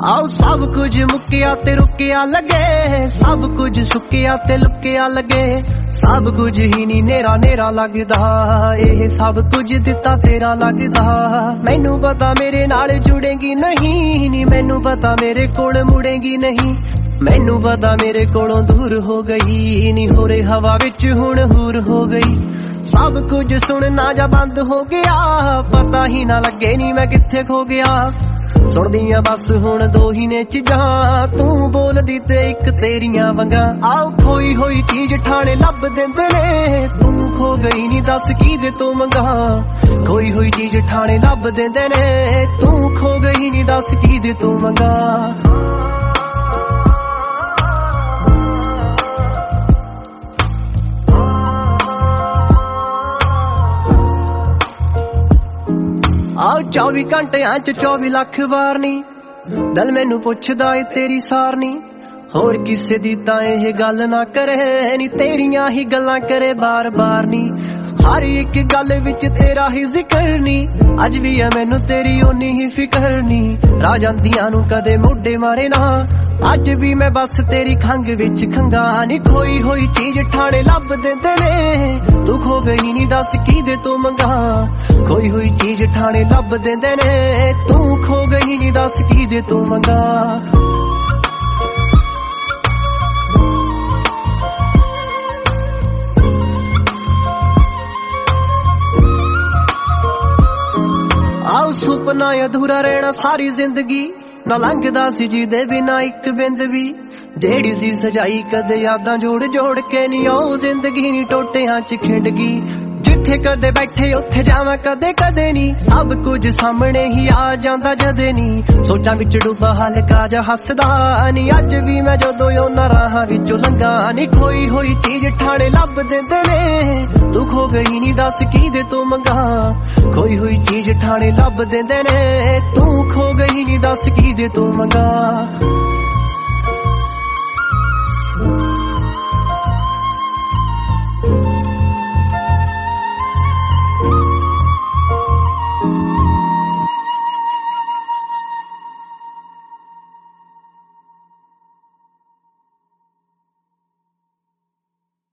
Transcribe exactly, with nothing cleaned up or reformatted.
आओ सब कुछ मुक्या ते रुकिया लगे, सब कुछ सुकिया ते लुकिया लगे, सब कुछ ही नी नेरा नेरा लगदा, एह सब कुछ दिता तेरा लगदा। मैनू पता मेरे नाल जुड़ेगी नहीं, नी मैनू पता मेरे कोल मुड़ेगी नहीं, मैनू पता मेरे कोलों दूर हो गई, नी हो रे हवा विच हुण हूर हो गई। सब कुछ सुनना जा बंद हो गया, पता ही ना लगे नी मैं कित्थे खो गया। सुनदियां बस हुण दो ही ने चीजां, तू बोलदी ते इक तेरियां वंगा। आओ खोई होई चीज ठाणे लभ देंदे ने, तू खो गई नी दस की दे तू मंगा। खोई होई चीज ठाणे लभ देंदे ने, तू खो गई नी दस की दे तू मंगा। आओ चौबी घंटियां च चौबी लख वार नी, दिल मैनू पुछदा ए तेरी सार नी। होर किसे दी तां एह गल ना करे, नी तेरियां ही गल्लां करे बार बार नी। हर एक गल विच तेरा ही जिक्र नी, अज भी है मैनू तेरी ओनी ही फिकर नी। राह जांदियां नू कदे मोढे मारे ना, अज भी मैं बस तेरी खंग विच खंगा नी। खोई होई चीज ठाणे लभ देंदे ने, तू खो गई नी दस की दे तू मंगा। खोई होई चीज ठाणे लभ देंदे ने, तू खो गई नी दस की दे तू मंगा। आओ सुपना अधूरा रहना सारी जिंदगी, ना लंघदा सी जी दे बिना इक बिंद भी। जेड़ी सी सजाई कदे यादां जोड़ जोड़ के नी, ओ जिंदगी नी टोटियां च खिंड गई। जिथे कदे बैठे उत्थे जावां कदे कदे नी, सब कुछ सामने ही आ जांदा जदे नी। सोचां विच डुबा हल्का जा हसदा नी, अज भी मैं जदों उन्हां राहां विचों लंघां नी। खोई होई चीज ठाणे लभ देंदे ने, तू खो गई नी दस की दे तू मंगा। खोई होई चीज ठाणे लभ देंदे ने, तू खो गई नी दस की दे तू मंगा।